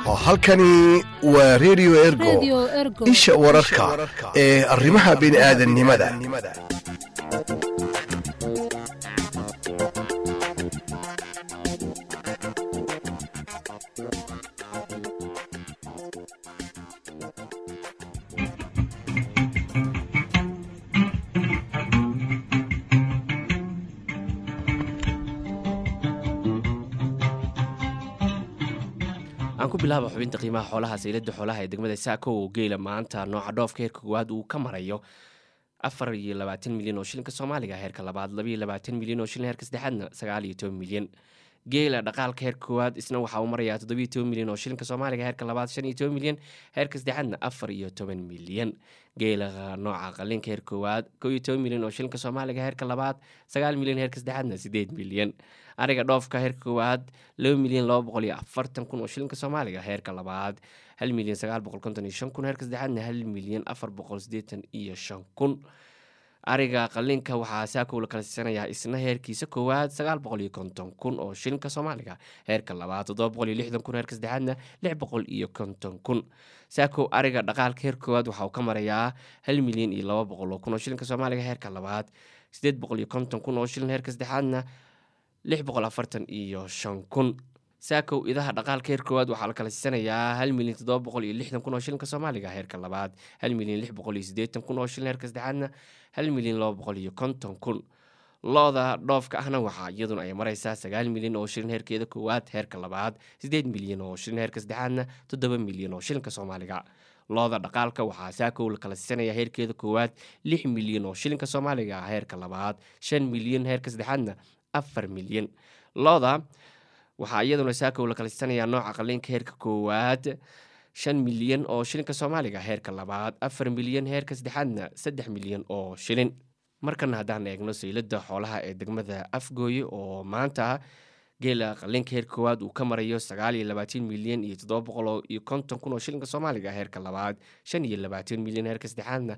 halkani waa Radio Ergo isha wararka ee arrimaha bini'aadanimada. aan ku bilaabo xubinta qiimaha xoolaha saylada xoolaha ee degmada Saako oo geela maanta nooca dhoofka heerka koowaad uu ka marayo 24 milyan oo shilinka Soomaaliga heerka labaad 22 milyan oo shilin heerka saddexaadna 19 milyan geela dhaqaalka heerka koowaad isna waxa uu marayaa 17 milyan oo shilinka Soomaaliga heerka labaad 15 milyan heerka saddexaadna 14 milyan geela nooca qalinka heerka koowaad 12 milyan oo shilinka Soomaaliga heerka labaad 9 milyan heerka saddexaadna 8 milyan ariga dhoofka heerka koowaad 2 milyan 240 kun oo shilinka Soomaaliga heerka labaad 1 milyan 955 kun heerka saddexaadna 1 milyan 485 kun ariga qalinka waxaa Saako la kala siinayaa isna heerkiisa koowaad 950 kun oo shilinka Soomaaliga heerka labaad 760 kun heerka saddexaadna 650 kun Saako ariga dhaqaalka heerka koowaad waxa uu ka marayaa 1 milyan 200 kun oo shilinka Soomaaliga heerka labaad 850 kun oo shilin heerka saddexaadna 645 kun Saako idaha dhaqaalka heerka koowaad waxa la kala siinayaa 1 milyan 760 kun oo shilinka Soomaaliga heerka labaad 1 milyan 680 kun oo shilin heerka saddexaadna 1 milyan 250 kun looda dhoofka ahna waxa iyaduna ay maraysaa 9 milyan oo shilin heerkeeda koowaad heerka labaad 8 milyan oo shilin heerka saddexaadna 7 milyan oo shilinka Soomaaliga looda dhaqaalka waxa Saako la kala siinayaa heerkeeda koowaad 6 milyan oo shilinka Soomaaliga heerka labaad 5 milyan heerka saddexaadna 4 milyan looda waxa iyaduna Saako la kala siinayaa nooca qalinka heerka koowaad 5 milyan oo shilinka Soomaaliga heerka labaad 4 milyan heerka saddexaadna 3 milyan oo shilin markan haddaan eegno saylada xoolaha ee degmada Afgooye oo maanta geela qalinka heerka koowaad uu ka marayo 29 milyan iyo 750 kun oo shilinka Soomaaliga heerka labaad 25 milyan heerka saddexaadna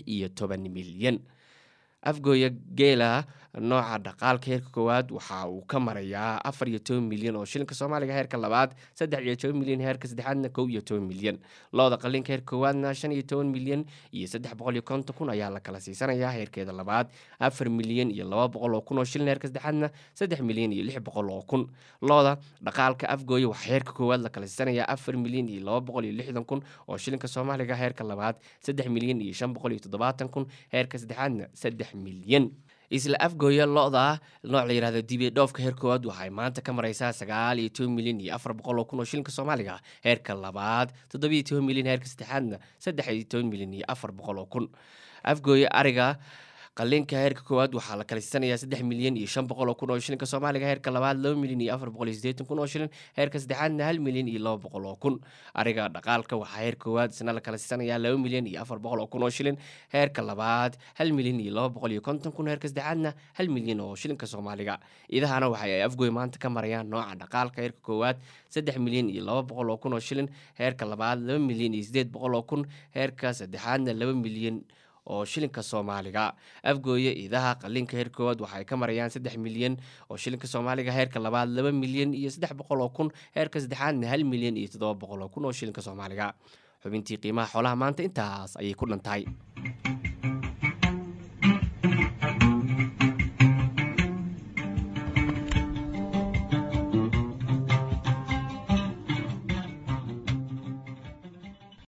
16 milyan Afgooye geela nooca dhaqaalka heerka koowaad waxa uu ka marayaa 14 milyan oo shilinka Soomaaliga heerka labaad 13 milyan heerka saddexaadna 12 milyan looda qalinka heerka koowaadna 15 milyan iyo 350 kun ayaa la kala siisanayaa heerkeeda labaad 4 milyan iyo 200 kun oo shilin heerka saddexaadna 3 milyan iyo 600 kun looda dhaqaalka Afgooye waxa heerka koowaad la kala siisanayaa 4 milyan iyo 260 kun oo shilinka Soomaaliga heerka labaad 3 milyan iyo 570 kun heerka saddexaadna 3 milyan isla Afgooye looda nooc la yiraahdo dibe dhoofka heerka koowaad waxay maanta ka maraysaa 9 milyan iyo 400 kun oo shilinka Soomaaliga heerka labaad 17 milyan heerka saddexaadna 13 milyan iyo 400 kun Afgooye ariga qalinka heerka koowaad waxa la kala siinayaa 3 milyan iyo 500 kun oo shilinka Soomaaliga heerka labaad 2 milyan iyo 480 kun oo shilin heerka saddexaadna 1 milyan iyo 200 kun ariga dhaqaalka waxa heerka koowaad isna la kala siinayaa 2 milyan iyo 400 kun oo shilin heerka labaad 1 milyan iyo 250 kun heerka saddexaadna 1 milyan oo shilinka Soomaaliga idahana waxa ay Afgooye maanta ka marayaan nooca dhaqaalka heerka koowaad 3 milyan iyo 200 kun oo shilin heerka labaad 2 milyan iyo 800 kun heerka saddexaadna 2 milyan oo shilinka Soomaaliga Afgooye idaha qalinka heerka koowaad waxay ka marayaan 3 milyan oo shilinka Soomaaliga heerka labaad 2 milyan iyo 300 kun heerka saddexaadna 1 milyan iyo 700 kun oo shilinka Soomaaliga xubintii qiimaha xoolaha maanta intaas ayay ku dhantahay